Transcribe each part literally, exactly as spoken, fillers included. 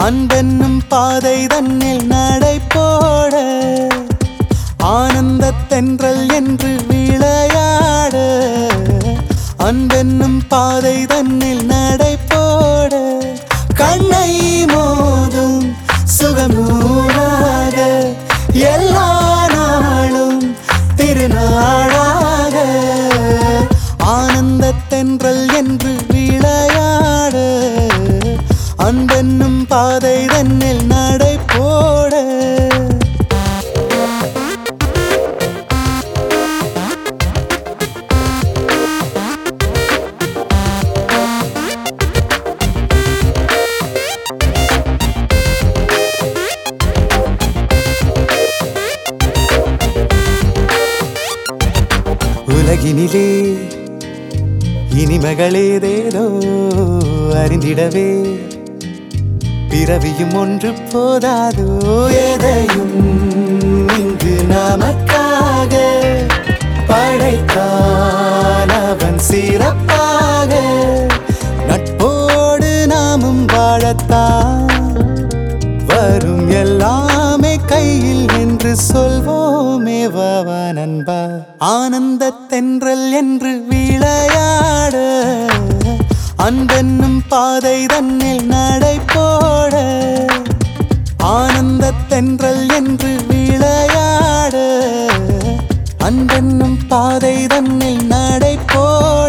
அன்பென்னும் பாதை தன்னில் நடை போட ஆனந்த தென்றல் என்று விளையாட அன்பென்னும் பாதை தன்னில் நடை போட கண்ணை மோதும் சுகநூறாக எல்லா நாளும் திருநாளாக ஆனந்த தென்றல் என்று விளையாட அன்பென்னும் பாதை தன்னில் நடை போட உலகினிலே இனிமகளேதேதோ அறிந்திடவே பிறவியும் ஒன்று போதாதோ எதையும் இங்கு நமக்காக படைத்தான் அவன் சிறப்பாக நட்போடு நாமும் வாழத்தான் வரும் எல்லாமே கையில் என்று சொல்வோமே வாவா நண்பா ஆனந்த தென்றல் என்று விளையாட அன்பென்னும் பாதை தன்னில் நடை போட ஆனந்த தென்றல் என்று விளையாட அன்பென்னும் பாதை தன்னில் நடை போட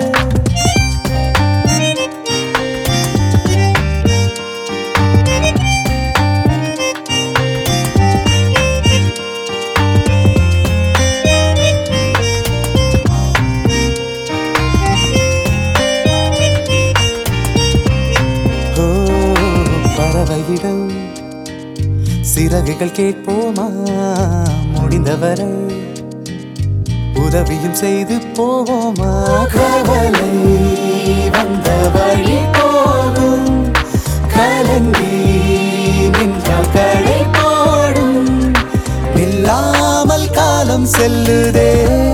பறவையிடம் சிறகுகள் கேட்போமா முடிந்தவரை உதவியும் செய்து போவோமா கவலை வந்த வழி போகும் கலங்கி நின்றால் கடை போடும் இல்லாமல் காலம் செல்லுதே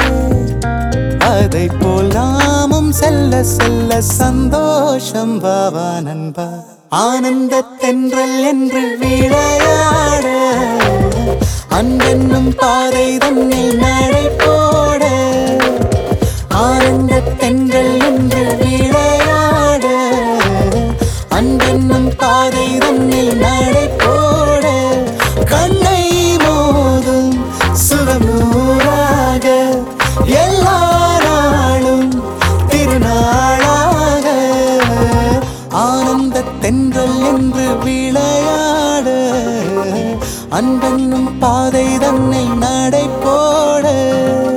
அதை போல் நாமும் செல்ல செல்ல சந்தோஷம் வாவா நண்பா ஆனந்த தென்றல் என்று விளையாட அன்பென்னும் பாதை தன்னில் நடை போட ஆனந்த தென்றல் என்று விளையாட அன்பென்னும் பாதை தன்னில் நடை போட கண்ணை மோதும் சுகநூறாக எல்லா நாளும் திருநாளாக ஆனந்த தென்றல் என்று விளையாட அன்பென்னும் பாதை தன்னை நடை போட